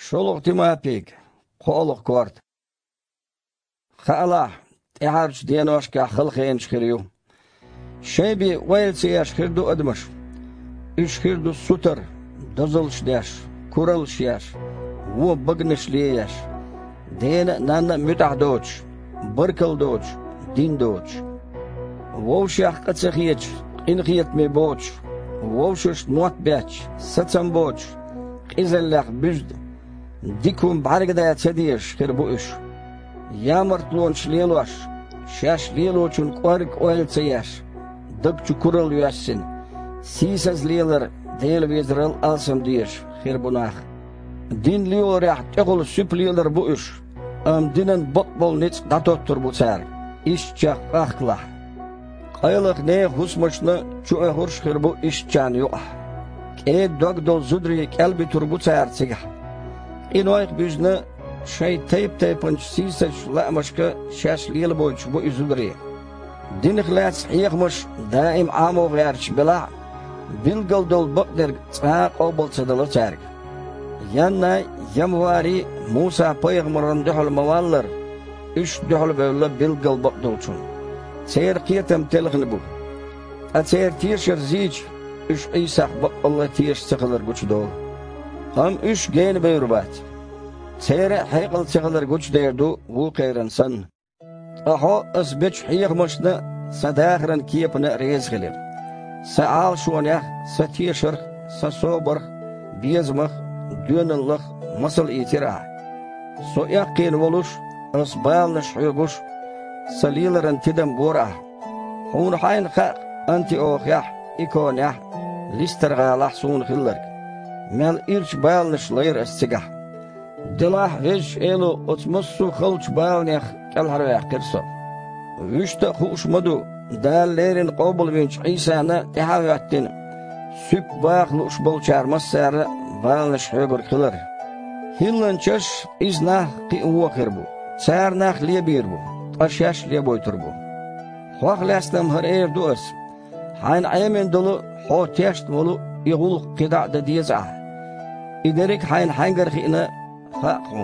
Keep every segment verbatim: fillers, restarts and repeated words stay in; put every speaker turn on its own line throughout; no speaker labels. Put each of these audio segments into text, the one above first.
Şoluk Timapik, qo'liq ko'rdi. Xala, eharch dienoshka xilxeen shkiriyu. Shebi wailsiyash khirdu admash. Ish khirdu sutar, dozulshdash, kuralshyash, wo bagnishliyash. Dena nana mitahdoch, barkaldoch, dindoch. Wowshach qatsakhiech, inkhiyat me boch. Wowshush nuatbach, satsamboch. Qizallaq büzd. Dikum bargada tsadish khirbu ish. Yamartlon shlilosh, shash lilochun qorik oilsiyash. Döpçü kural yassin. Sisaz liyalar değil vezral alsam diyeş. Khirbunah. Din liyor ya tegul süpliyalar bu iş. Am dinen botbol nets datottur bu sar. İş çak akla. Qaylık ne husmaşna çu ahurş khirbu iş can yok. E dogdol zudri kelbi tur bu sar siga. İnoyk büzne şey teyp teypunç sisaz lamaşka shash liyal boyç bu izudri. Din ikhlas yig'mish daim amo g'arch bila bilgal dol baqder tsaq obol sadala charg yanna yamwari Musa payg'ambarın duhul mawallar ish duhul bawla bilgal baqdolchun sayr qiyatam telghni bu atayr tishir zich ish isa Allah tish saqalar guchdol ham ish gen bayrubat sayr hayqal saqalar guchdaydu bu qayransan Aho asbech hiyagmashna sadakhran kiyapna rezghilir. Saal shonah satishir sasobar biezmah dönallah masal itira. So yaqin wolush asbalnish huygush salilaran tidam bora. Hun hayn khaq anti okhah ikonah listarghalah sun khillar. Mel irch balnish layr astigah. Dilah hish elo otmussu khalch balnях kalharwa qirso. Wishta khushmadu dallerin qabul winch Isana tahawattin. Süp baqlu ushbol charmas sar balnish hugur qilar. Hillanchash iznah qi uwaqirbu. Sarnah libirbu. Ashash liboyturbu. Xoqlastam har erduas. Hayn aymen dolu hotest molu igul qida'da diza. İderik hayn hangar khina Haqon.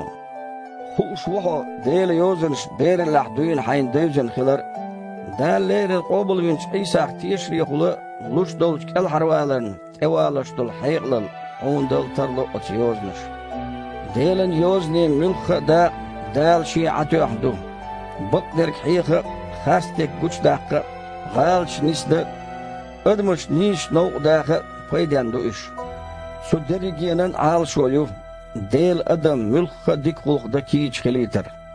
Xuşwaho deyl yozunş berlah duyn hayn devjen khilar. Dallerin qabul winch Isaq tishri khulu lushdol kal harwalan ewalashdol hayqlal ondal tarlo ot yoznush. Deylen yozni milkha da dal shi'atu ahdu. Baqder khiqa khastek guchdaqqa ghalch nisda admush nish nawdaqa faydandu ish. Su derigiyanan al shoyu Del adam mülkha dik kulukda kiç khilitar.